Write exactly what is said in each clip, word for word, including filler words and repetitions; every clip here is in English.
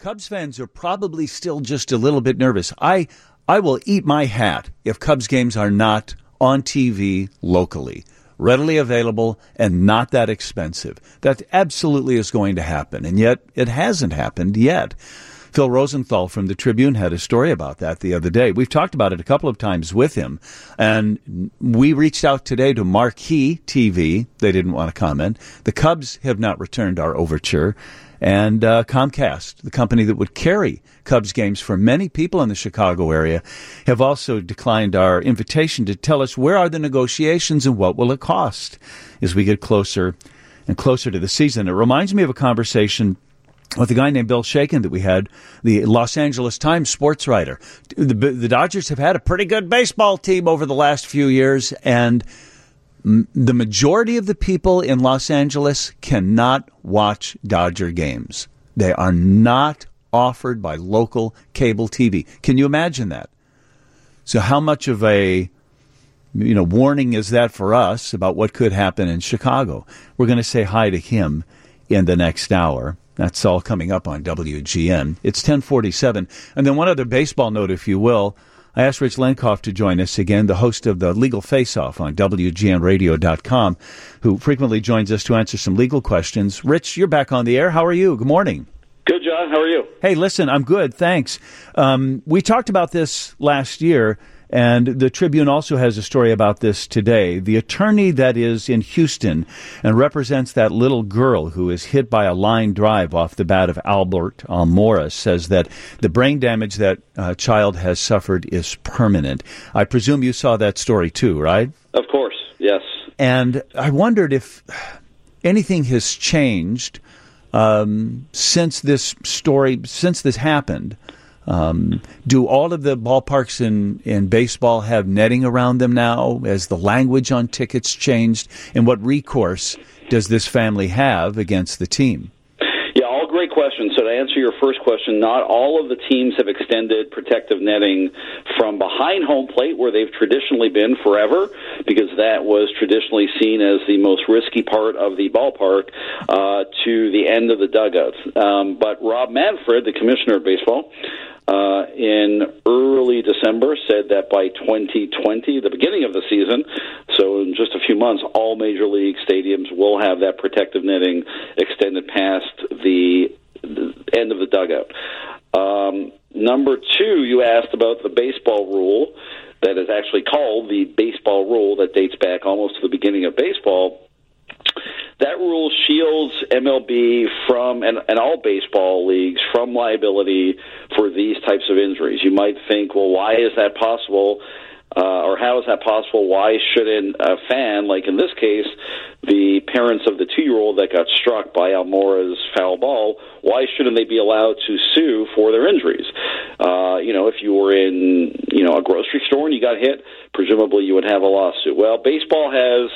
Cubs fans are probably still just a little bit nervous. I I will eat my hat if Cubs games are not on T V locally, readily available, and not that expensive. That absolutely is going to happen, and yet it hasn't happened yet. Phil Rosenthal from the Tribune had a story about that the other day. We've talked about it a couple of times with him, and we reached out today to Marquee T V. They didn't want to comment. The Cubs have not returned our overture, and uh, Comcast, the company that would carry Cubs games for many people in the Chicago area, have also declined our invitation to tell us where are the negotiations and what will it cost as we get closer and closer to the season. It reminds me of a conversation with a guy named Bill Shakin that we had, the Los Angeles Times sports writer. The, the Dodgers have had a pretty good baseball team over the last few years, and m- the majority of the people in Los Angeles cannot watch Dodger games. They are not offered by local cable T V. Can you imagine that? So how much of a you know warning is that for us about what could happen in Chicago? We're going to say hi to him in the next hour. That's all coming up on W G N. It's ten forty-seven. And then one other baseball note, if you will. I asked Rich Lenkoff to join us again, the host of the Legal Face-Off on W G N radio dot com, who frequently joins us to answer some legal questions. Rich, you're back on the air. How are you? Good morning. Good, John. How are you? Hey, listen, I'm good. Thanks. Um, we talked about this last year, and the Tribune also has a story about this today. The attorney that is in Houston and represents that little girl who is hit by a line drive off the bat of Albert Almora says that the brain damage that uh, child has suffered is permanent. I presume you saw that story too, right? Of course, yes. And I wondered if anything has changed um, since this story, since this happened. Um, do all of the ballparks in, in baseball have netting around them now? Has the language on tickets changed? And what recourse does this family have against the team? Yeah, all great questions. So to answer your first question, not all of the teams have extended protective netting from behind home plate, where they've traditionally been forever, because that was traditionally seen as the most risky part of the ballpark, uh, to the end of the dugout. Um, but Rob Manfred, the commissioner of baseball, Uh, in early December, said that by twenty twenty, the beginning of the season, so in just a few months, all major league stadiums will have that protective netting extended past the, the end of the dugout. Um, number two, you asked about the baseball rule that is actually called the baseball rule that dates back almost to the beginning of baseball. That rule shields M L B from, and, and all baseball leagues, from liability for these types of injuries. You might think, well, why is that possible? Uh, or how is that possible? Why shouldn't a fan, like in this case, the parents of the two-year-old that got struck by Almora's foul ball, why shouldn't they be allowed to sue for their injuries? Uh, you know, if you were in, you know, a grocery store and you got hit, presumably you would have a lawsuit. Well, baseball has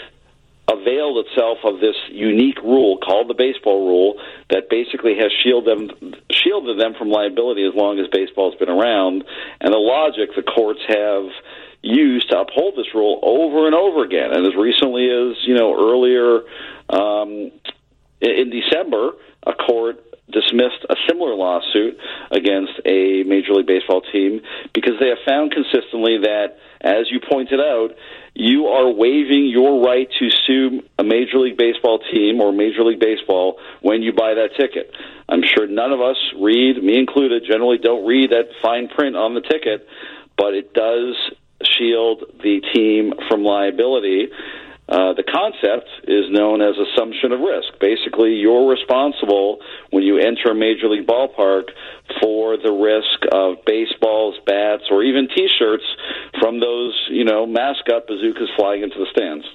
availed itself of this unique rule called the baseball rule that basically has shielded them, shielded them from liability as long as baseball's been around. And the logic the courts have used to uphold this rule over and over again. And as recently as, you know, earlier um, in December, a court dismissed a similar lawsuit against a Major League Baseball team because they have found consistently that, as you pointed out, you are waiving your right to sue a Major League Baseball team or Major League Baseball when you buy that ticket. I'm sure none of us read, me included, generally don't read that fine print on the ticket, but it does shield the team from liability. Uh, the concept is known as assumption of risk. Basically, you're responsible when you enter a Major League ballpark for the risk of baseballs, bats, or even T-shirts from those, you know, mascot bazookas flying into the stands.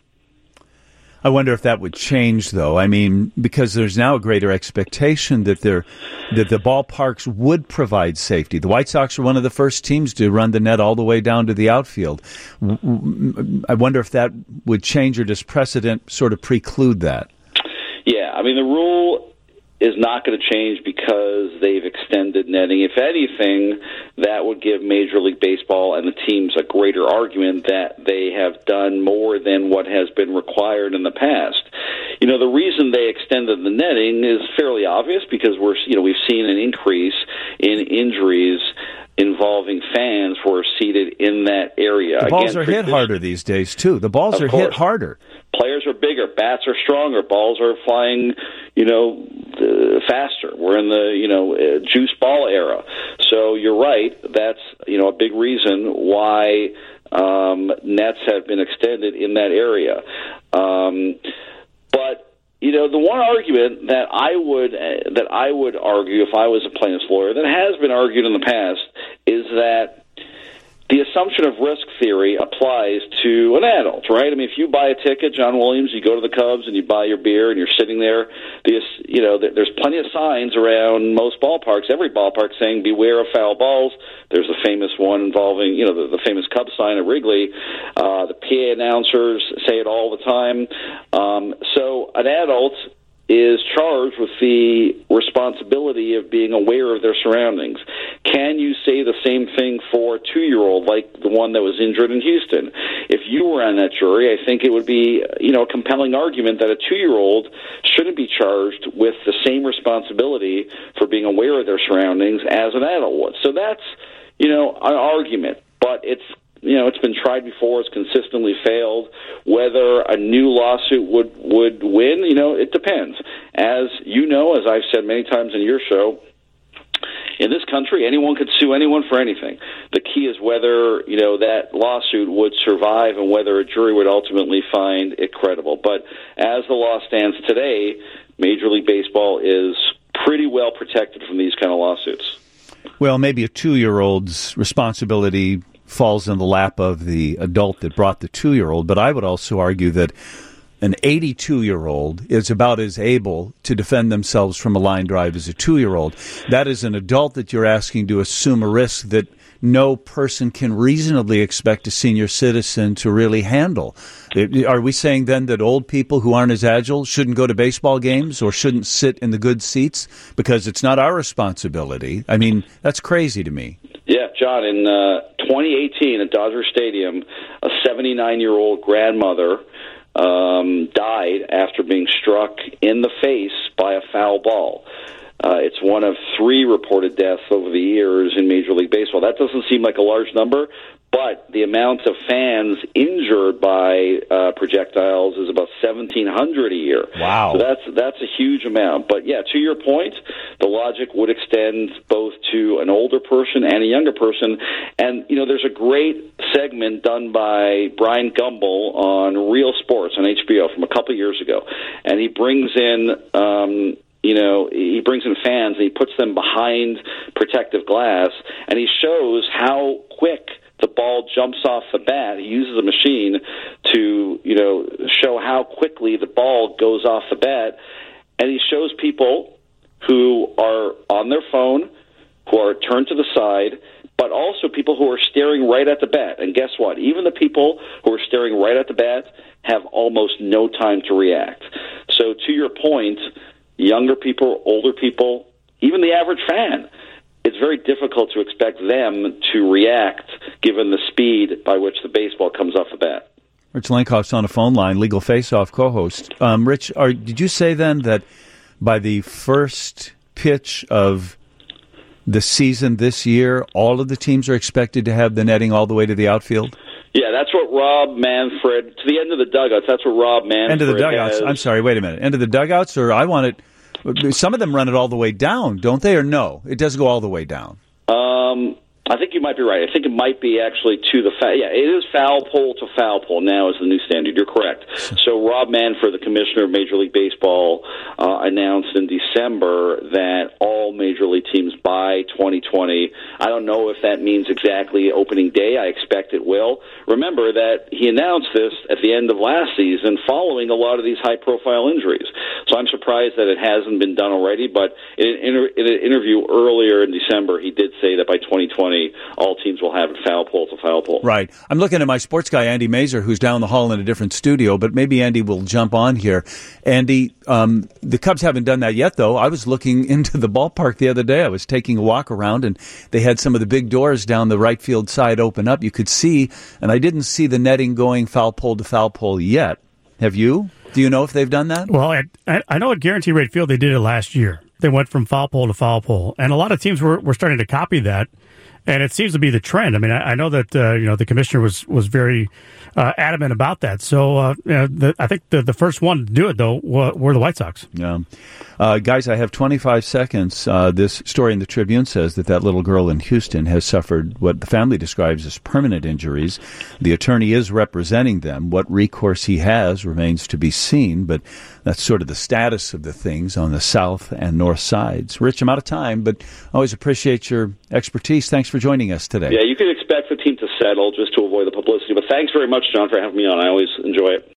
I wonder if that would change, though. I mean, because there's now a greater expectation that there, that the ballparks would provide safety. The White Sox were one of the first teams to run the net all the way down to the outfield. I wonder if that would change, or does precedent sort of preclude that? Yeah, I mean, the rule is not going to change because they've extended netting. If anything, that would give Major League Baseball and the teams a greater argument that they have done more than what has been required in the past. you know, the reason they extended the netting is fairly obvious because we're, you know, we've seen an increase in injuries involving fans who are seated in that area. The balls Again, are hit harder these days, too. The balls Of are course. hit harder. Players are bigger, bats are stronger, balls are flying, you know, uh, faster. We're in the, you know, uh, juice ball era. So you're right. That's, you know, a big reason why um, nets have been extended in that area. Um, but you know, the one argument that I would uh, that I would argue if I was a plaintiff's lawyer that has been argued in the past is that the assumption of risk theory applies to an adult, right? I mean, if you buy a ticket, John Williams, you go to the Cubs and you buy your beer and you're sitting there, the, you know, there's plenty of signs around most ballparks, every ballpark saying beware of foul balls. There's a famous one involving, you know, the, the famous Cubs sign at Wrigley. Uh, the P A announcers say it all the time. Um, so an adult is charged with the responsibility of being aware of their surroundings. Can you say the same thing for a two-year-old like the one that was injured in Houston? If you were on that jury, I think it would be, you know, a compelling argument that a two-year-old shouldn't be charged with the same responsibility for being aware of their surroundings as an adult would. So that's, you know, an argument, but it's You know, it's been tried before. It's consistently failed. Whether a new lawsuit would, would win, you know, it depends. As you know, as I've said many times in your show, in this country, anyone could sue anyone for anything. The key is whether, you know, that lawsuit would survive and whether a jury would ultimately find it credible. But as the law stands today, Major League Baseball is pretty well protected from these kind of lawsuits. Well, maybe a two-year-old's responsibility falls in the lap of the adult that brought the two-year-old, but I would also argue that an eighty-two-year-old is about as able to defend themselves from a line drive as a two-year-old. That is an adult that you're asking to assume a risk that no person can reasonably expect a senior citizen to really handle. Are we saying then that old people who aren't as agile shouldn't go to baseball games or shouldn't sit in the good seats because it's not our responsibility? I mean, that's crazy to me. Yeah, John, in uh, twenty eighteen at Dodger Stadium, a seventy-nine-year-old grandmother um, died after being struck in the face by a foul ball. Uh, it's one of three reported deaths over the years in Major League Baseball. That doesn't seem like a large number, but the amount of fans injured by uh, projectiles is about seventeen hundred a year. Wow. So that's that's a huge amount. But, yeah, to your point, the logic would extend both to an older person and a younger person. And, you know, there's a great segment done by Brian Gumbel on Real Sports on H B O from a couple years ago. And he brings in... Um, You know, he brings in fans and he puts them behind protective glass, and he shows how quick the ball jumps off the bat. He uses a machine to, you know, show how quickly the ball goes off the bat, and he shows people who are on their phone, who are turned to the side, but also people who are staring right at the bat. And guess what? Even the people who are staring right at the bat have almost no time to react. So to your point, younger people, older people, even the average fan, it's very difficult to expect them to react given the speed by which the baseball comes off the bat. Rich Lenkhoff's on a phone line, Legal Face-Off co-host. Um, Rich, are, did you say then that by the first pitch of the season this year, all of the teams are expected to have the netting all the way to the outfield? Yeah, that's what Rob Manfred, to the end of the dugouts, that's what Rob Manfred End of the dugouts. has. I'm sorry, wait a minute. End of the dugouts, or I want it, some of them run it all the way down, don't they, or no? It does go all the way down. Um, I think you might be right. I think it might be actually to the foul. Yeah, it is foul pole to foul pole now is the new standard. You're correct. So Rob Manfred, the commissioner of Major League Baseball, uh, announced in December that all Major League teams by twenty twenty, I don't know if that means exactly opening day. I expect it will. Remember that he announced this at the end of last season following a lot of these high-profile injuries. So I'm surprised that it hasn't been done already, but in an, inter- in an interview earlier in December, he did say that by twenty twenty, all teams will have foul pole to foul pole. Right. I'm looking at my sports guy, Andy Mazer, who's down the hall in a different studio, but maybe Andy will jump on here. Andy, um, the Cubs haven't done that yet, though. I was looking into the ballpark the other day. I was taking a walk around, and they had some of the big doors down the right field side open up. You could see, and I didn't see the netting going foul pole to foul pole yet. Have you? Do you know if they've done that? Well, I, I know at Guarantee Rate Field they did it last year. They went from foul pole to foul pole, and a lot of teams were, were starting to copy that, and it seems to be the trend. I mean, I, I know that uh, you know the commissioner was was very uh, adamant about that. So uh, you know, the, I think the the first one to do it though were, were the White Sox. Yeah, uh, guys, I have twenty-five seconds. Uh, this story in the Tribune says that that little girl in Houston has suffered what the family describes as permanent injuries. The attorney is representing them. What recourse he has remains to be seen, but that's sort of the status of the things on the south and north sides. Rich, I'm out of time, but always appreciate your expertise. Thanks for joining us today. Yeah, you can expect the team to settle just to avoid the publicity, but thanks very much, John, for having me on. I always enjoy it.